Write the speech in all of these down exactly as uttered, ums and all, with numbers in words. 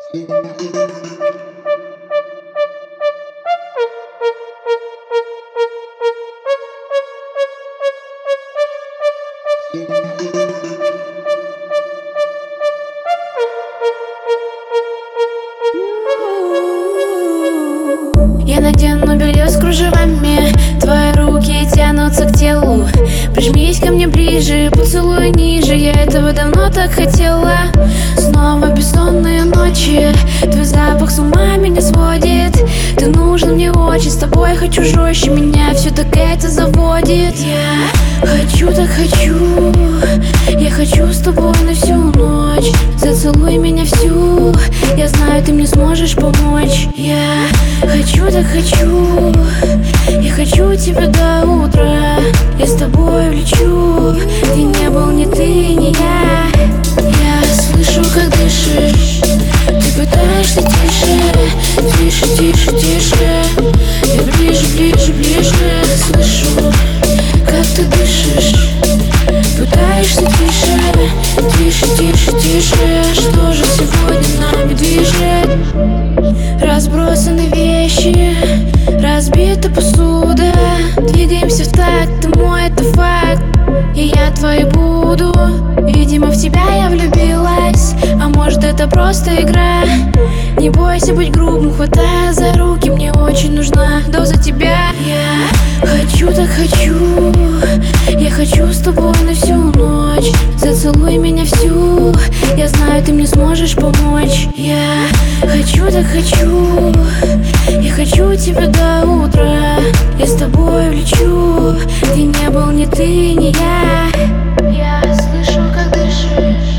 Я надену белье с кружевами, твои руки тянутся к телу. Прижмись ко мне ближе, поцелуй ниже, я этого давно так хотела. Снова бессонные ночи, твой запах с ума меня сводит. Ты нужен мне очень, с тобой хочу жестче, меня все так это заводит. Я хочу, так хочу, я хочу с тобой на всю ночь. Зацелуй меня всю, я знаю, ты мне сможешь помочь. Я хочу, так хочу, я хочу тебя до утра. Я с тобой влечу, где не был ни ты, ни я. Я слышу, как дышишь, ты пытаешься тише, тише, тише, тише. Я ближе, ближе, ближе, слышу, как ты дышишь. Пытаешься тише, тише, тише, тише. Что же сегодня нами движет? Разбросаны вещи, разбита посуда. Двигаемся в такт, ты мой, это факт, и я твоей буду. Видимо, в тебя я влюбилась, а может это просто игра. Не бойся быть грубым, хватая за руки, мне очень нужна доза тебя. Я хочу, так хочу, я хочу с тобой на всю ночь. Зацелуй меня всю, я знаю, ты мне сможешь помочь. Я хочу, так хочу, я хочу тебя до утра. Я с тобой влечу, где не был ни ты, ни я. Я слышу, как дышишь,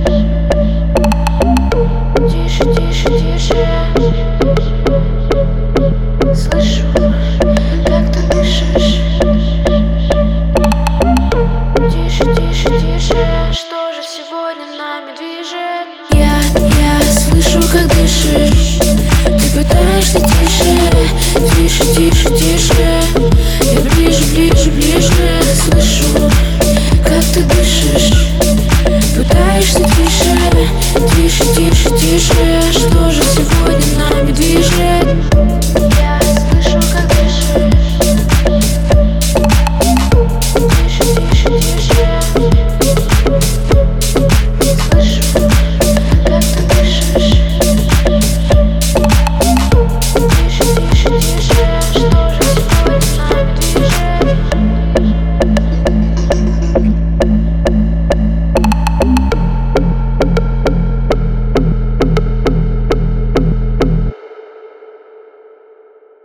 тише, тише, тише. Слышу, как ты дышишь, тише, тише, тише. Что же сегодня нами движет? Я, я слышу, как дышишь, ты пытаешься тише, тише, тише, тише. Я ближе, ближе, ближе, слышу, как ты дышишь. Пытаешься тише, тише, тише, тише.